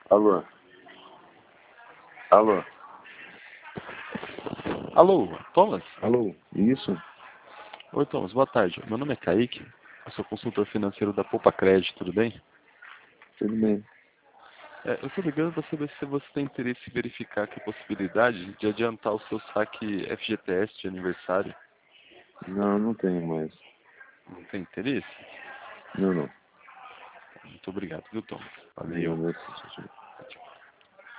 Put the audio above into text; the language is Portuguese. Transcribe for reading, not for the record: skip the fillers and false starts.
Alô? Alô? Alô, Thomas? Alô? Isso? Oi, Thomas, boa tarde. Meu nome é Kaique, eu sou consultor financeiro da Poupa Crédito, tudo bem? Tudo bem? Eu estou ligando para saber se você tem interesse em verificar aqui a possibilidade de adiantar o seu saque FGTS de aniversário. Não, não tenho mais. Não tem interesse? Não, não. Muito obrigado, viu, Thomas? Não, Valeu. não.